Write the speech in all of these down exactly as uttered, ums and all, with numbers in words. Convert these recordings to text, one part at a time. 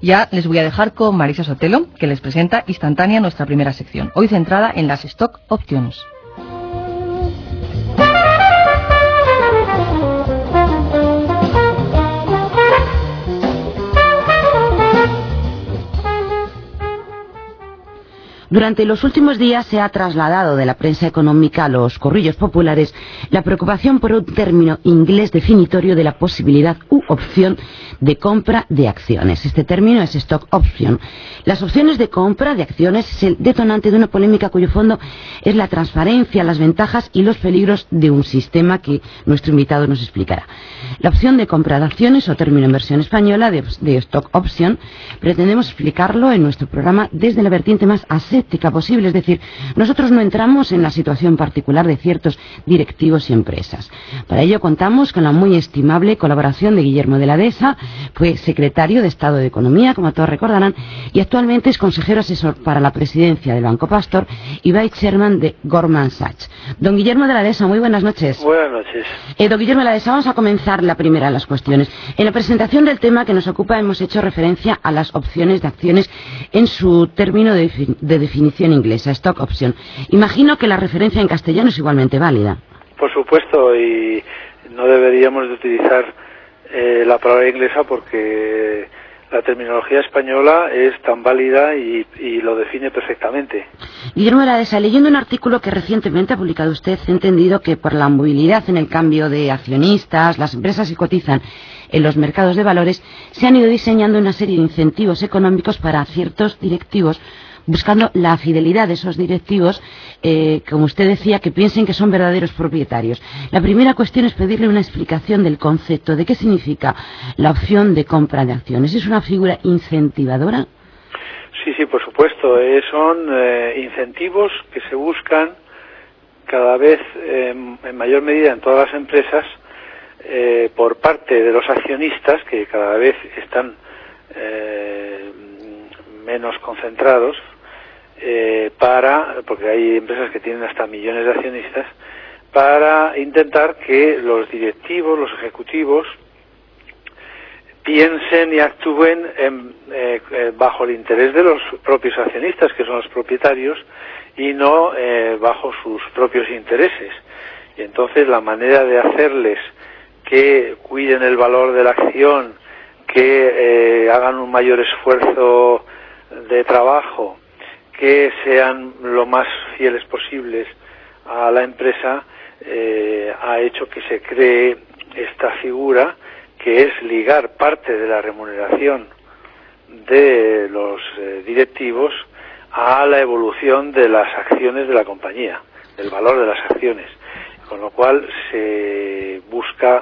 Ya les voy a dejar con Marisa Sotelo, que les presenta Instantánea, nuestra primera sección, hoy centrada en las Stock Options. Durante los últimos días se ha trasladado de la prensa económica a los corrillos populares la preocupación por un término inglés definitorio de la posibilidad u opción de compra de acciones. Este término es stock option. Las opciones de compra de acciones es el detonante de una polémica cuyo fondo es la transparencia, las ventajas y los peligros de un sistema que nuestro invitado nos explicará. La opción de compra de acciones, o término en versión española de, de stock option, pretendemos explicarlo en nuestro programa desde la vertiente más aséptica posible, es decir, nosotros no entramos en la situación particular de ciertos directivos y empresas. Para ello contamos con la muy estimable colaboración de Guillermo de la Dehesa, fue secretario de Estado de Economía, como todos recordarán, y actualmente es consejero asesor para la presidencia del Banco Pastor y vice chairman de Goldman Sachs. Don Guillermo de la Dehesa, muy buenas noches. Buenas noches. Eh, don Guillermo de la Dehesa, vamos a comenzar la primera de las cuestiones. En la presentación del tema que nos ocupa hemos hecho referencia a las opciones de acciones en su término de, de definición inglesa, stock option. Imagino que la referencia en castellano es igualmente válida. Por supuesto, y no deberíamos de utilizar eh, la palabra inglesa porque la terminología española es tan válida y, y lo define perfectamente. Guillermo de la Dehesa, leyendo un artículo que recientemente ha publicado usted, he entendido que por la movilidad en el cambio de accionistas, las empresas que cotizan en los mercados de valores, se han ido diseñando una serie de incentivos económicos para ciertos directivos, buscando la fidelidad de esos directivos, eh, como usted decía, que piensen que son verdaderos propietarios. La primera cuestión es pedirle una explicación del concepto, de qué significa la opción de compra de acciones. ¿Es una figura incentivadora? Sí, sí, por supuesto. Eh, son eh, incentivos que se buscan cada vez eh, en mayor medida en todas las empresas eh, por parte de los accionistas, que cada vez están eh, menos concentrados, eh, para, porque hay empresas que tienen hasta millones de accionistas, para intentar que los directivos, los ejecutivos, piensen y actúen en, eh, eh, bajo el interés de los propios accionistas, que son los propietarios, y no eh, bajo sus propios intereses. Y entonces la manera de hacerles que cuiden el valor de la acción, que eh, hagan un mayor esfuerzo de trabajo, que sean lo más fieles posibles a la empresa, eh, ha hecho que se cree esta figura, que es ligar parte de la remuneración de los eh, directivos a la evolución de las acciones de la compañía, del valor de las acciones, con lo cual se busca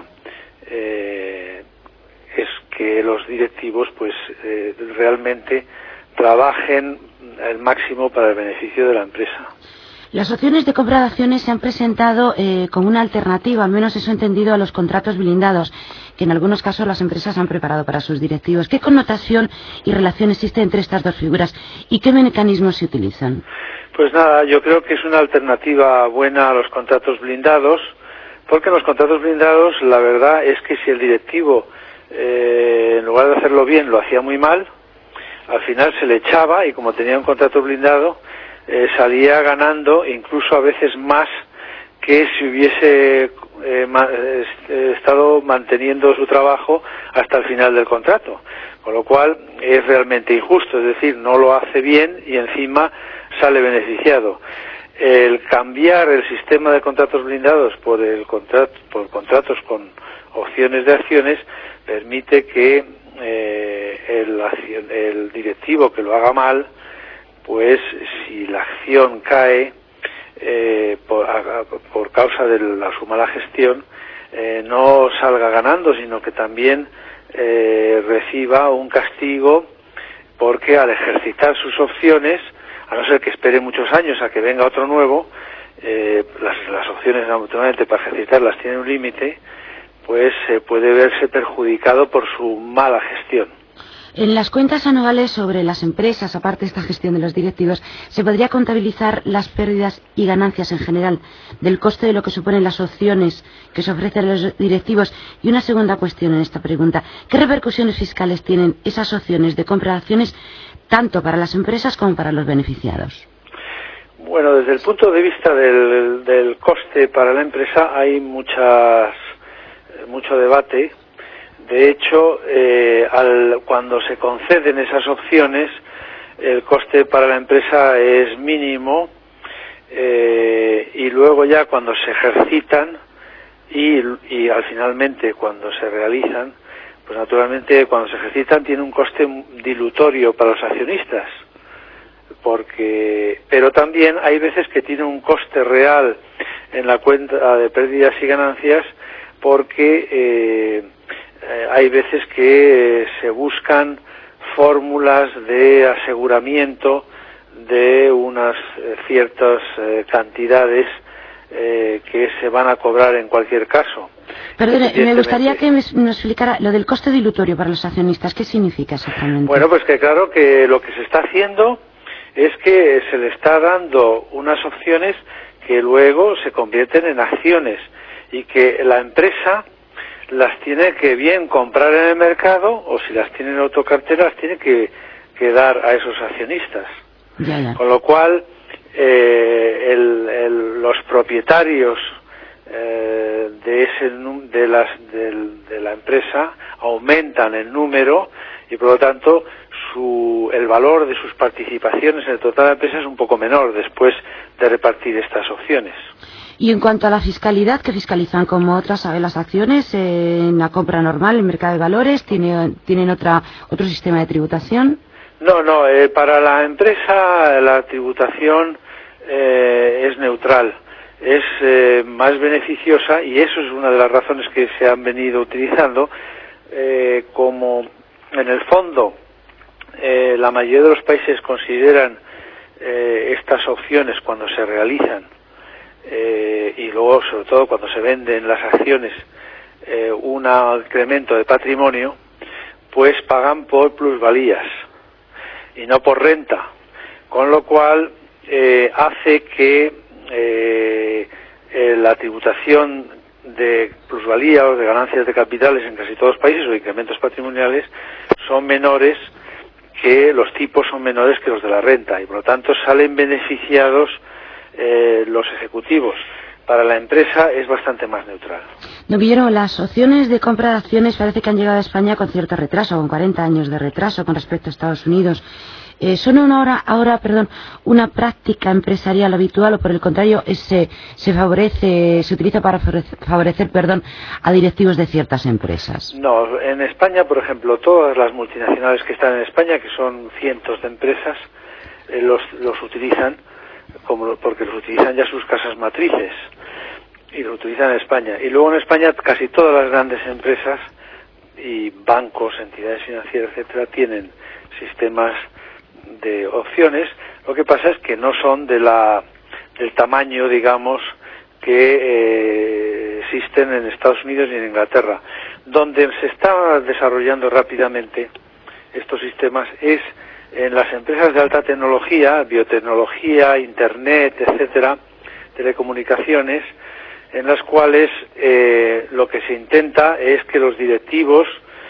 eh, es que los directivos pues eh, realmente trabajen el máximo para el beneficio de la empresa. Las opciones de compra de acciones se han presentado eh, como una alternativa, al menos eso he entendido, a los contratos blindados, que en algunos casos las empresas han preparado para sus directivos. ¿Qué connotación y relación existe entre estas dos figuras y qué mecanismos se utilizan? Pues nada, yo creo que es una alternativa buena a los contratos blindados, porque en los contratos blindados la verdad es que si el directivo, eh, en lugar de hacerlo bien, lo hacía muy mal, al final se le echaba y como tenía un contrato blindado, eh, salía ganando incluso a veces más que si hubiese eh, ma eh, estado manteniendo su trabajo hasta el final del contrato. Con lo cual es realmente injusto, es decir, no lo hace bien y encima sale beneficiado. El cambiar el sistema de contratos blindados por el contrato, por contratos con opciones de acciones permite que eh, el, el directivo que lo haga mal, pues si la acción cae eh, por, a, por causa de la, su mala gestión, eh, no salga ganando, sino que también eh, reciba un castigo, porque al ejercitar sus opciones, a no ser que espere muchos años a que venga otro nuevo, eh, las, las opciones naturalmente para ejercitarlas tienen un límite, pues eh, puede verse perjudicado por su mala gestión. En las cuentas anuales sobre las empresas, aparte de esta gestión de los directivos, ¿se podría contabilizar las pérdidas y ganancias en general del coste de lo que suponen las opciones que se ofrecen a los directivos? Y una segunda cuestión en esta pregunta, ¿qué repercusiones fiscales tienen esas opciones de compra de acciones tanto para las empresas como para los beneficiados? Bueno, desde el punto de vista del, del coste para la empresa hay muchas, mucho debate. De hecho, eh, al, cuando se conceden esas opciones, el coste para la empresa es mínimo, eh, y luego ya cuando se ejercitan y, y al finalmente cuando se realizan, pues naturalmente cuando se ejercitan tiene un coste dilutorio para los accionistas, porque, pero también hay veces que tiene un coste real en la cuenta de pérdidas y ganancias, porque eh, Eh, hay veces que eh, se buscan fórmulas de aseguramiento de unas eh, ciertas eh, cantidades eh, que se van a cobrar en cualquier caso. Perdone, me gustaría que me, nos explicara lo del coste dilutorio para los accionistas. ¿Qué significa exactamente? Bueno, pues que claro que lo que se está haciendo es que se le está dando unas opciones que luego se convierten en acciones y que la empresa las tiene que bien comprar en el mercado, o si las tiene en autocartera las tiene que, que dar a esos accionistas. Ya, ya. Con lo cual eh, el, el, los propietarios eh, de ese de las de, de la empresa aumentan el número y por lo tanto su el valor de sus participaciones en el total de la empresa es un poco menor después de repartir estas opciones. Y en cuanto a la fiscalidad, ¿qué fiscalizan como otras a ver, las acciones eh, en la compra normal, en el mercado de valores? ¿Tiene, ¿Tienen otra otro sistema de tributación? No, no, eh, para la empresa la tributación eh, es neutral, es eh, más beneficiosa y eso es una de las razones que se han venido utilizando, eh, como en el fondo eh, la mayoría de los países consideran eh, estas opciones cuando se realizan, Eh, y luego sobre todo cuando se venden las acciones eh, un incremento de patrimonio, pues pagan por plusvalías y no por renta, con lo cual eh, hace que eh, eh, la tributación de plusvalía o de ganancias de capitales en casi todos los países o de incrementos patrimoniales son menores, que los tipos son menores que los de la renta y por lo tanto salen beneficiados Eh, los ejecutivos. Para la empresa es bastante más neutral. No vieron, las opciones de compra de acciones parece que han llegado a España con cierto retraso, con cuarenta años de retraso con respecto a Estados Unidos. Eh, ¿Son una hora, ahora perdón, una práctica empresarial habitual o por el contrario se, se favorece, se utiliza para favorecer perdón, a directivos de ciertas empresas? No, en España, por ejemplo, todas las multinacionales que están en España, que son cientos de empresas, eh, los, los utilizan como porque los utilizan ya sus casas matrices y lo utilizan en España. Y luego en España casi todas las grandes empresas y bancos, entidades financieras, etcétera, tienen sistemas de opciones. Lo que pasa es que no son de la del tamaño, digamos, que eh, existen en Estados Unidos y en Inglaterra. Donde se está desarrollando rápidamente estos sistemas es en las empresas de alta tecnología, biotecnología, internet, etcétera, telecomunicaciones, en las cuales eh, lo que se intenta es que los directivos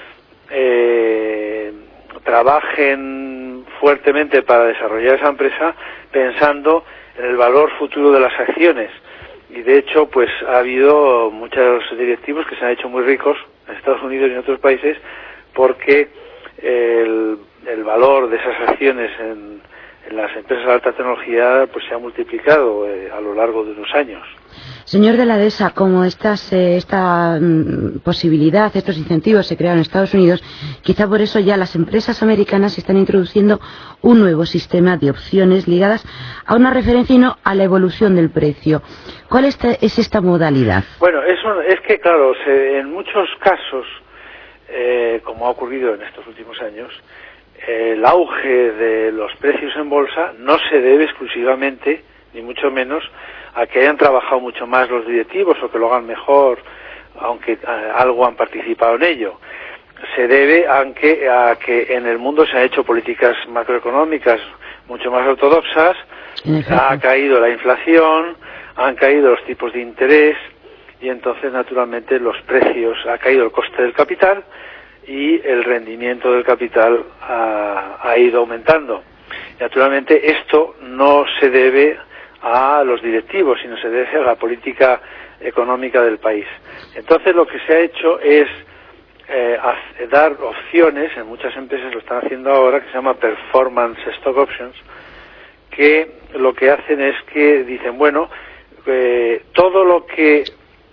eh, trabajen fuertemente para desarrollar esa empresa pensando en el valor futuro de las acciones. Y de hecho, pues ha habido muchos directivos que se han hecho muy ricos en Estados Unidos y en otros países porque el el valor de esas acciones en, en las empresas de alta tecnología pues se ha multiplicado eh, a lo largo de unos años. Señor de la Dehesa, como estas, eh, esta mm, posibilidad, estos incentivos se crearon en Estados Unidos, quizá por eso ya las empresas americanas están introduciendo un nuevo sistema de opciones ligadas a una referencia y no a la evolución del precio. ¿Cuál es, es esta modalidad? Bueno, eso es que claro, se, en muchos casos, eh, como ha ocurrido en estos últimos años, el auge de los precios en bolsa no se debe exclusivamente, ni mucho menos, a que hayan trabajado mucho más los directivos o que lo hagan mejor, aunque algo han participado en ello. se debe a que, a que en el mundo se han hecho políticas macroeconómicas mucho más ortodoxas, ha caído la inflación, han caído los tipos de interés y entonces naturalmente los precios, ha caído el coste del capital y el rendimiento del capital ha, ha ido aumentando. Naturalmente esto no se debe a los directivos, sino se debe a la política económica del país. Entonces lo que se ha hecho es eh, dar opciones, en muchas empresas lo están haciendo ahora, que se llama Performance Stock Options, que lo que hacen es que dicen, bueno, eh, todo lo que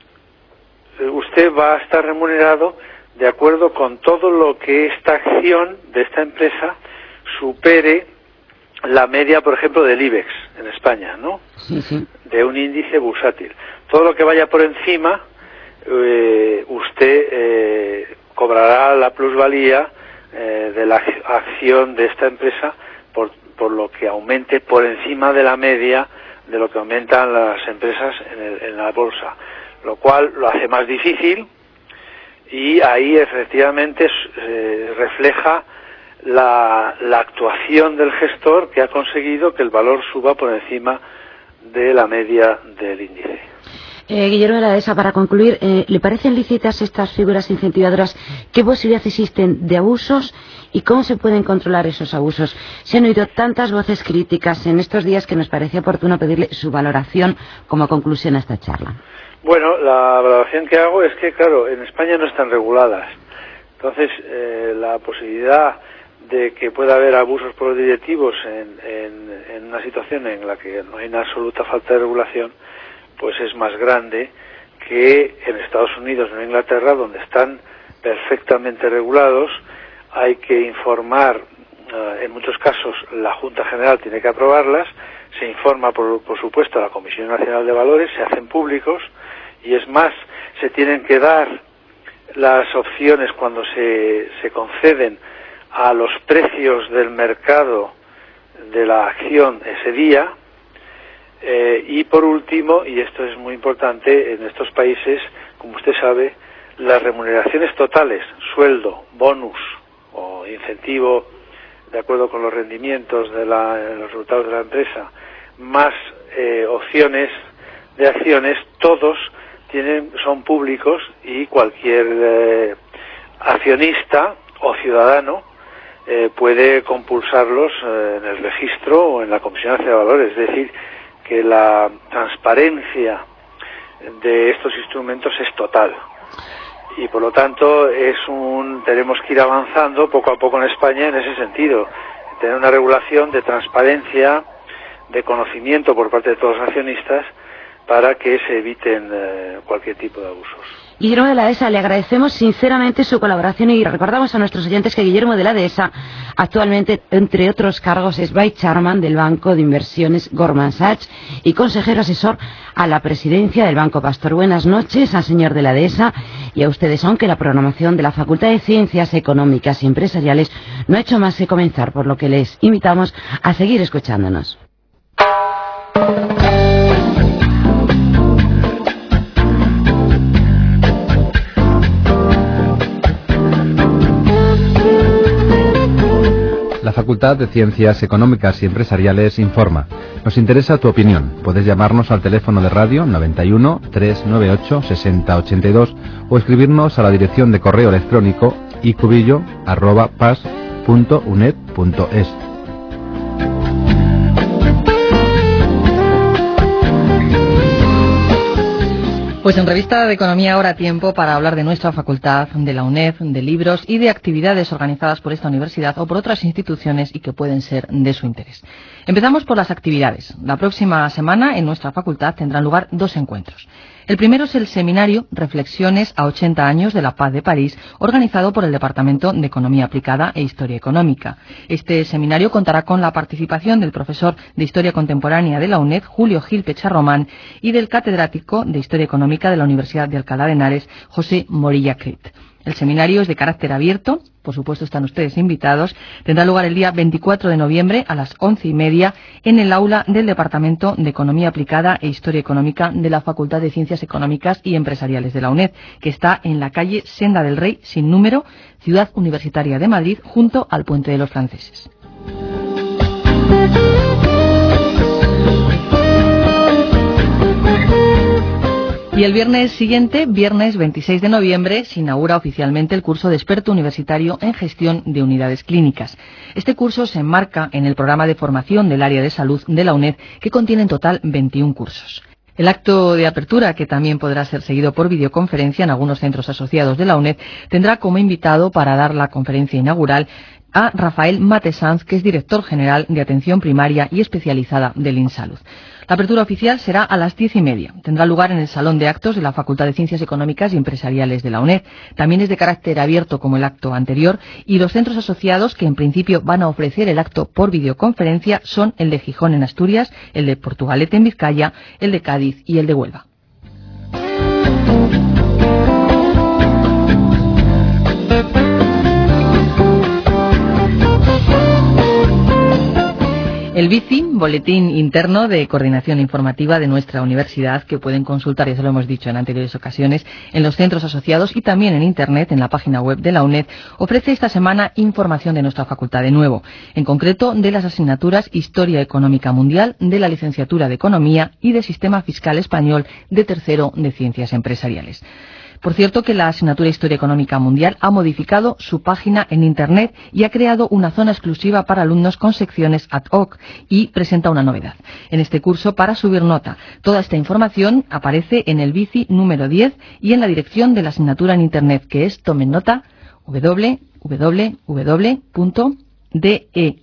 usted va a estar remunerado de acuerdo con todo lo que esta acción de esta empresa supere la media, por ejemplo, del IBEX en España, ¿no? Sí, sí. De un índice bursátil. Todo lo que vaya por encima, eh, usted eh, cobrará la plusvalía eh, de la acción de esta empresa por, por lo que aumente por encima de la media de lo que aumentan las empresas en, el, en la bolsa, lo cual lo hace más difícil y ahí efectivamente eh, refleja la, la actuación del gestor que ha conseguido que el valor suba por encima de la media del índice. Eh, Guillermo de la Dehesa, para concluir, eh, ¿le parecen lícitas estas figuras incentivadoras? ¿Qué posibilidades existen de abusos y cómo se pueden controlar esos abusos? Se han oído tantas voces críticas en estos días que nos parece oportuno pedirle su valoración como conclusión a esta charla. Bueno, la valoración que hago es que, claro, en España no están reguladas. Entonces, eh, la posibilidad de que pueda haber abusos por los directivos en, en, en una situación en la que no hay una absoluta falta de regulación, pues es más grande que en Estados Unidos o en Inglaterra, donde están perfectamente regulados. Hay que informar, uh, en muchos casos la Junta General tiene que aprobarlas, se informa por, por supuesto a la Comisión Nacional de Valores, se hacen públicos y es más, se tienen que dar las opciones cuando se, se conceden a los precios del mercado de la acción ese día. Eh, y por último, y esto es muy importante, en estos países, como usted sabe, las remuneraciones totales, sueldo, bonus o incentivo de acuerdo con los rendimientos de la, los resultados de la empresa, más eh, opciones de acciones, todos tienen, son públicos y cualquier eh, accionista o ciudadano eh, puede compulsarlos eh, en el registro o en la Comisión Nacional de Valores. Es decir, que la transparencia de estos instrumentos es total y por lo tanto es un tenemos que ir avanzando poco a poco en España en ese sentido, tener una regulación de transparencia, de conocimiento por parte de todos los accionistas para que se eviten eh, cualquier tipo de abusos. Guillermo de la Dehesa, le agradecemos sinceramente su colaboración y recordamos a nuestros oyentes que Guillermo de la Dehesa actualmente, entre otros cargos, es Vice Chairman del Banco de Inversiones Goldman Sachs y consejero asesor a la presidencia del Banco Pastor. Buenas noches al señor de la Dehesa y a ustedes, aunque la programación de la Facultad de Ciencias Económicas y Empresariales no ha hecho más que comenzar, por lo que les invitamos a seguir escuchándonos. La Facultad de Ciencias Económicas y Empresariales informa. Nos interesa tu opinión. Puedes llamarnos al teléfono de radio noventa y uno, trescientos noventa y ocho, sesenta ochenta y dos o escribirnos a la dirección de correo electrónico icubillo arroba pas punto uned punto es. Pues en Revista de Economía ahora tiempo para hablar de nuestra facultad, de la UNED, de libros y de actividades organizadas por esta universidad o por otras instituciones y que pueden ser de su interés. Empezamos por las actividades. La próxima semana en nuestra facultad tendrán lugar dos encuentros. El primero es el seminario Reflexiones a ochenta años de la Paz de París, organizado por el Departamento de Economía Aplicada e Historia Económica. Este seminario contará con la participación del profesor de Historia Contemporánea de la UNED, Julio Gil Pecharromán, y del catedrático de Historia Económica de la Universidad de Alcalá de Henares, José Morilla Cret. El seminario es de carácter abierto, por supuesto están ustedes invitados. Tendrá lugar el día veinticuatro de noviembre a las once y media en el aula del Departamento de Economía Aplicada e Historia Económica de la Facultad de Ciencias Económicas y Empresariales de la UNED, que está en la calle Senda del Rey, sin número, Ciudad Universitaria de Madrid, junto al Puente de los Franceses. Y el viernes siguiente, viernes veintiséis de noviembre, se inaugura oficialmente el curso de experto universitario en gestión de unidades clínicas. Este curso se enmarca en el programa de formación del área de salud de la UNED, que contiene en total veintiún cursos. El acto de apertura, que también podrá ser seguido por videoconferencia en algunos centros asociados de la UNED, tendrá como invitado para dar la conferencia inaugural a Rafael Matesanz, que es director general de atención primaria y especializada del INSalud. La apertura oficial será a las diez y media. Tendrá lugar en el Salón de Actos de la Facultad de Ciencias Económicas y Empresariales de la UNED. También es de carácter abierto como el acto anterior, y los centros asociados que en principio van a ofrecer el acto por videoconferencia son el de Gijón en Asturias, el de Portugalete en Vizcaya, el de Cádiz y el de Huelva. El B I C I, Boletín Interno de Coordinación Informativa de nuestra universidad, que pueden consultar, ya se lo hemos dicho en anteriores ocasiones, en los centros asociados y también en Internet, en la página web de la UNED, ofrece esta semana información de nuestra facultad de nuevo, en concreto de las asignaturas Historia Económica Mundial, de la Licenciatura de Economía y de Sistema Fiscal Español de tercero de Ciencias Empresariales. Por cierto, que la asignatura Historia Económica Mundial ha modificado su página en Internet y ha creado una zona exclusiva para alumnos con secciones ad hoc y presenta una novedad. En este curso, para subir nota, toda esta información aparece en el B I C I número diez y en la dirección de la asignatura en Internet, que es, tomen nota, w w w punto deahe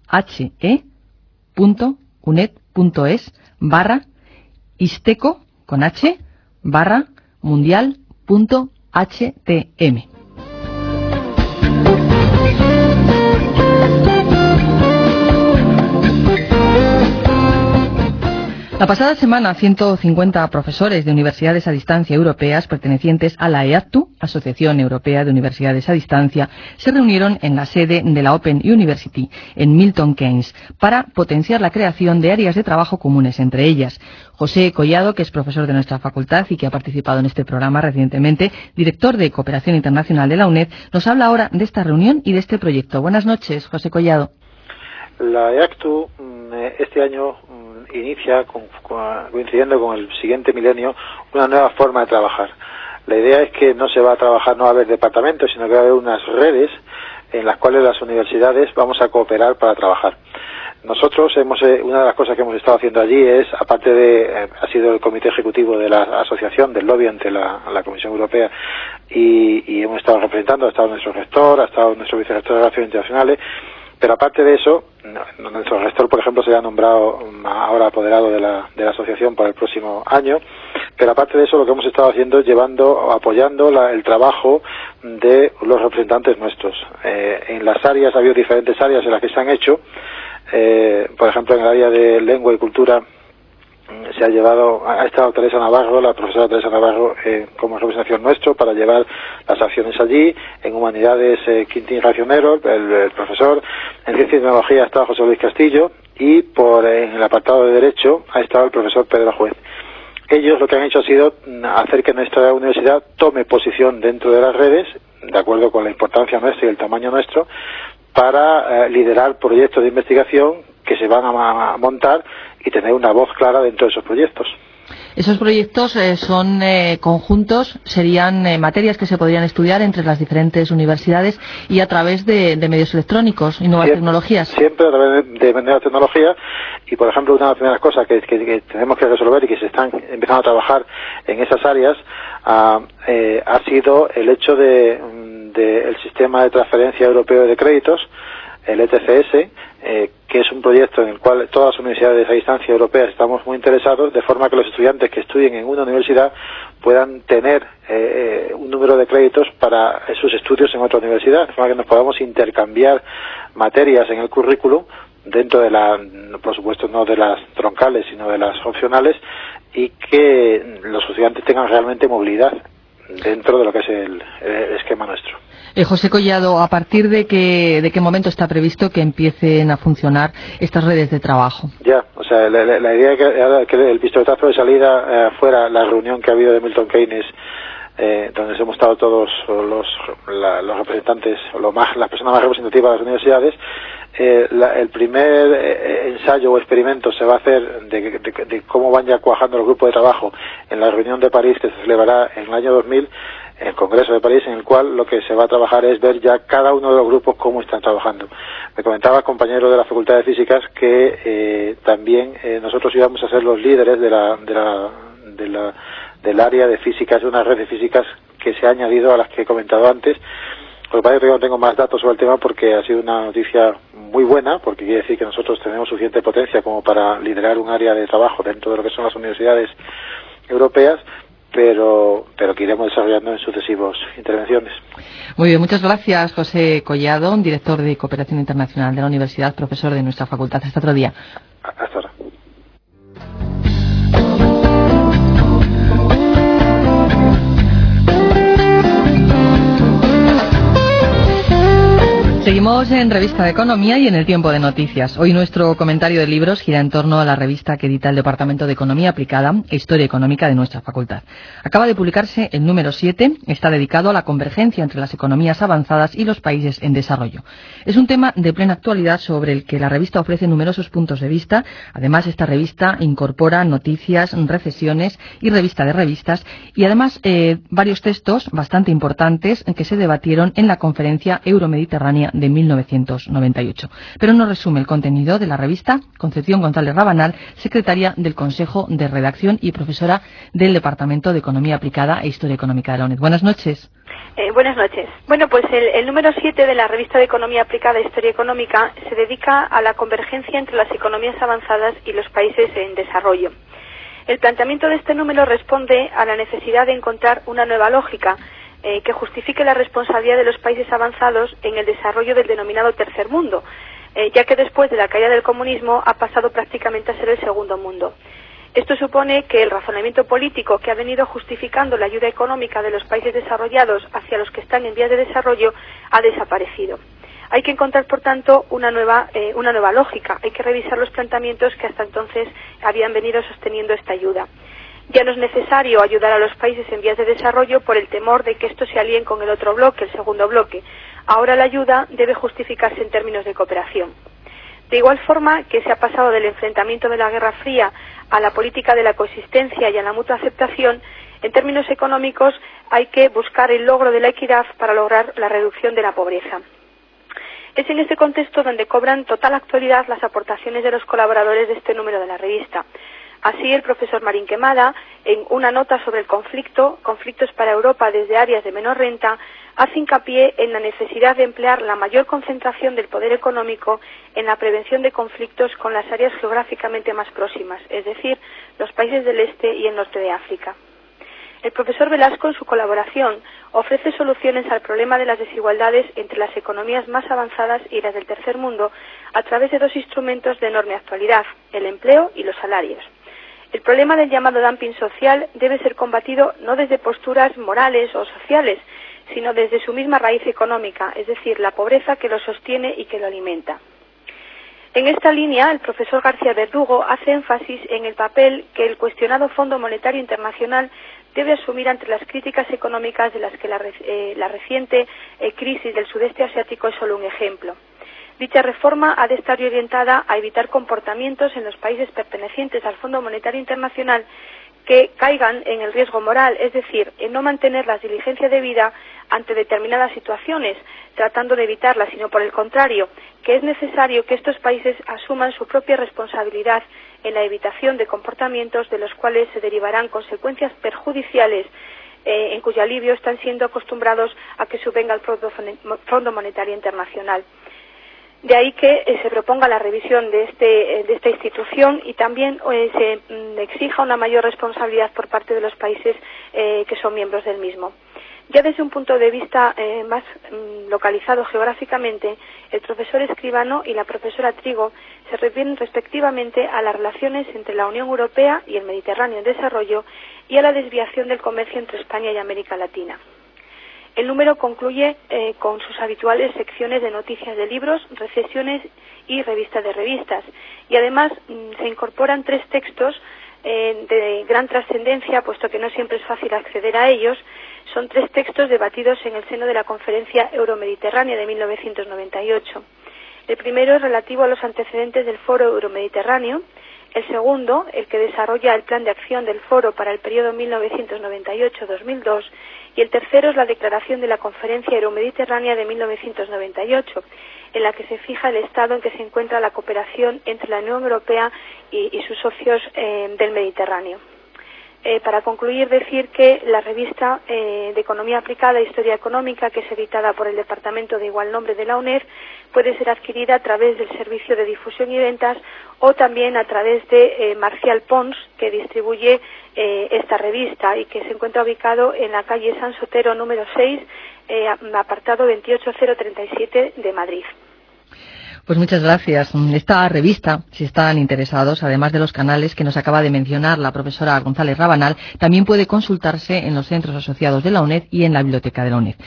punto uned punto es barra isteco con h barra mundial punto htm. La pasada semana, ciento cincuenta profesores de universidades a distancia europeas pertenecientes a la EACTU, Asociación Europea de Universidades a Distancia, se reunieron en la sede de la Open University en Milton Keynes para potenciar la creación de áreas de trabajo comunes entre ellas. José Collado, que es profesor de nuestra facultad y que ha participado en este programa recientemente, director de Cooperación Internacional de la UNED, nos habla ahora de esta reunión y de este proyecto. Buenas noches, José Collado. La EACTU este año inicia, con, con, coincidiendo con el siguiente milenio, una nueva forma de trabajar. La idea es que no se va a trabajar, no va a haber departamentos, sino que va a haber unas redes en las cuales las universidades vamos a cooperar para trabajar. Nosotros hemos, eh, una de las cosas que hemos estado haciendo allí es, aparte de, eh, ha sido el comité ejecutivo de la asociación, del lobby ante la, la Comisión Europea, y, y hemos estado representando, ha estado nuestro rector, ha estado nuestro vicerrector de Relaciones Internacionales, pero aparte de eso, nuestro rector, por ejemplo, será nombrado ahora apoderado de la, de la asociación para el próximo año, pero aparte de eso lo que hemos estado haciendo es llevando, apoyando la, el trabajo de los representantes nuestros. Eh, en las áreas, ha habido diferentes áreas en las que se han hecho, eh, por ejemplo, en el área de lengua y cultura, se ha llevado, ha estado Teresa Navarro, la profesora Teresa Navarro, eh, como representación nuestro para llevar las acciones allí. En humanidades, eh, Quintín Racionero, el, el profesor. En ciencia y tecnología ha estado José Luis Castillo, y por eh, en el apartado de derecho ha estado el profesor Pedro Juez. Ellos lo que han hecho ha sido hacer que nuestra universidad tome posición dentro de las redes, de acuerdo con la importancia nuestra y el tamaño nuestro, para eh, liderar proyectos de investigación que se van a, a montar y tener una voz clara dentro de esos proyectos. Esos proyectos eh, son eh, conjuntos, serían eh, materias que se podrían estudiar entre las diferentes universidades y a través de, de medios electrónicos y nuevas siempre, tecnologías. Siempre a través de, de nuevas tecnologías, y por ejemplo una de las primeras cosas que, que, que tenemos que resolver y que se están empezando a trabajar en esas áreas uh, eh, ha sido el hecho de, de el sistema de transferencia europeo de créditos, el E T C S, eh, que es un proyecto en el cual todas las universidades a distancia europeas estamos muy interesados, de forma que los estudiantes que estudien en una universidad puedan tener eh, un número de créditos para sus estudios en otra universidad, de forma que nos podamos intercambiar materias en el currículum dentro de la, por supuesto no de las troncales, sino de las opcionales, y que los estudiantes tengan realmente movilidad dentro de lo que es el, el esquema nuestro. Eh, José Collado, ¿a partir de qué, de qué momento está previsto que empiecen a funcionar estas redes de trabajo? Ya, o sea, la, la, la idea que, que el pistoletazo de salida eh, fuera la reunión que ha habido de Milton Keynes, eh, donde hemos estado todos los, la, los representantes, o lo más, las personas más representativas de las universidades. Eh, la, el primer eh, ensayo o experimento se va a hacer de, de, de cómo van ya cuajando los grupos de trabajo en la reunión de París, que se celebrará en el año dos mil, en el Congreso de París, en el cual lo que se va a trabajar es ver ya cada uno de los grupos cómo están trabajando. Me comentaba, compañero de la Facultad de Físicas, que eh, también eh, nosotros íbamos a ser los líderes de la, de la, de la, del área de físicas, de una red de físicas que se ha añadido a las que he comentado antes. Por lo que yo no tengo más datos sobre el tema porque ha sido una noticia muy buena, porque quiere decir que nosotros tenemos suficiente potencia como para liderar un área de trabajo dentro de lo que son las universidades europeas, pero pero que iremos desarrollando en sucesivas intervenciones. Muy bien, muchas gracias, José Collado, director de Cooperación Internacional de la Universidad, profesor de nuestra facultad. Hasta otro día. Hasta ahora. Seguimos en Revista de Economía y en el Tiempo de Noticias. Hoy nuestro comentario de libros gira en torno a la revista que edita el Departamento de Economía Aplicada e Historia Económica de nuestra facultad. Acaba de publicarse el número siete, está dedicado a la convergencia entre las economías avanzadas y los países en desarrollo. Es un tema de plena actualidad sobre el que la revista ofrece numerosos puntos de vista. Además, esta revista incorpora noticias, recesiones y revista de revistas y además eh, varios textos bastante importantes que se debatieron en la Conferencia Euromediterránea de mil novecientos noventa y ocho. Pero nos resume el contenido de la revista Concepción González Rabanal, secretaria del Consejo de Redacción y profesora del Departamento de Economía Aplicada e Historia Económica de la UNED. Buenas noches. Eh, buenas noches. Bueno, pues el, el número siete de la revista de Economía Aplicada e Historia Económica se dedica a la convergencia entre las economías avanzadas y los países en desarrollo. El planteamiento de este número responde a la necesidad de encontrar una nueva lógica Eh, que justifique la responsabilidad de los países avanzados en el desarrollo del denominado tercer mundo, eh, ya que después de la caída del comunismo ha pasado prácticamente a ser el segundo mundo. Esto supone que el razonamiento político que ha venido justificando la ayuda económica de los países desarrollados hacia los que están en vías de desarrollo ha desaparecido. Hay que encontrar, por tanto, una nueva, eh, una nueva lógica. Hay que revisar los planteamientos que hasta entonces habían venido sosteniendo esta ayuda. Ya no es necesario ayudar a los países en vías de desarrollo por el temor de que estos se alíen con el otro bloque, el segundo bloque. Ahora la ayuda debe justificarse en términos de cooperación. De igual forma que se ha pasado del enfrentamiento de la Guerra Fría a la política de la coexistencia y a la mutua aceptación, en términos económicos hay que buscar el logro de la equidad para lograr la reducción de la pobreza. Es en este contexto donde cobran total actualidad las aportaciones de los colaboradores de este número de la revista. Así, el profesor Marín Quemada, en una nota sobre el conflicto, conflictos para Europa desde áreas de menor renta, hace hincapié en la necesidad de emplear la mayor concentración del poder económico en la prevención de conflictos con las áreas geográficamente más próximas, es decir, los países del este y el norte de África. El profesor Velasco, en su colaboración, ofrece soluciones al problema de las desigualdades entre las economías más avanzadas y las del tercer mundo a través de dos instrumentos de enorme actualidad, el empleo y los salarios. El problema del llamado dumping social debe ser combatido no desde posturas morales o sociales, sino desde su misma raíz económica, es decir, la pobreza que lo sostiene y que lo alimenta. En esta línea, el profesor García Verdugo hace énfasis en el papel que el cuestionado Fondo Monetario Internacional debe asumir ante las críticas económicas de las que la, eh, la reciente eh, crisis del sudeste asiático es solo un ejemplo. Dicha reforma ha de estar orientada a evitar comportamientos en los países pertenecientes al Fondo Monetario Internacional que caigan en el riesgo moral, es decir, en no mantener la diligencia debida ante determinadas situaciones, tratando de evitarlas, sino por el contrario, que es necesario que estos países asuman su propia responsabilidad en la evitación de comportamientos de los cuales se derivarán consecuencias perjudiciales eh, en cuyo alivio están siendo acostumbrados a que subvenga el Fondo Monetario Internacional. De ahí que eh, se proponga la revisión de, este, eh, de esta institución y también eh, se mm, exija una mayor responsabilidad por parte de los países eh, que son miembros del mismo. Ya desde un punto de vista eh, más mm, localizado geográficamente, el profesor Escribano y la profesora Trigo se refieren respectivamente a las relaciones entre la Unión Europea y el Mediterráneo en desarrollo y a la desviación del comercio entre España y América Latina. El número concluye eh, con sus habituales secciones de noticias de libros, recesiones y revistas de revistas. Y además mm, se incorporan tres textos eh, de gran trascendencia, puesto que no siempre es fácil acceder a ellos. Son tres textos debatidos en el seno de la Conferencia Euromediterránea de mil novecientos noventa y ocho. El primero es relativo a los antecedentes del Foro Euromediterráneo. El segundo, el que desarrolla el plan de acción del Foro para el periodo mil novecientos noventa y ocho a dos mil dos, y el tercero es la declaración de la Conferencia Euromediterránea de mil novecientos noventa y ocho, en la que se fija el estado en que se encuentra la cooperación entre la Unión Europea y, y sus socios eh, del Mediterráneo. Eh, para concluir, decir que la revista eh, de Economía Aplicada e Historia Económica, que es editada por el Departamento de igual nombre de la UNED, puede ser adquirida a través del Servicio de Difusión y Ventas o también a través de eh, Marcial Pons, que distribuye eh, esta revista y que se encuentra ubicado en la calle San Sotero número seis, eh, apartado veintiocho mil treinta y siete de Madrid. Pues muchas gracias. Esta revista, si están interesados, además de los canales que nos acaba de mencionar la profesora González Rabanal, también puede consultarse en los centros asociados de la UNED y en la biblioteca de la UNED.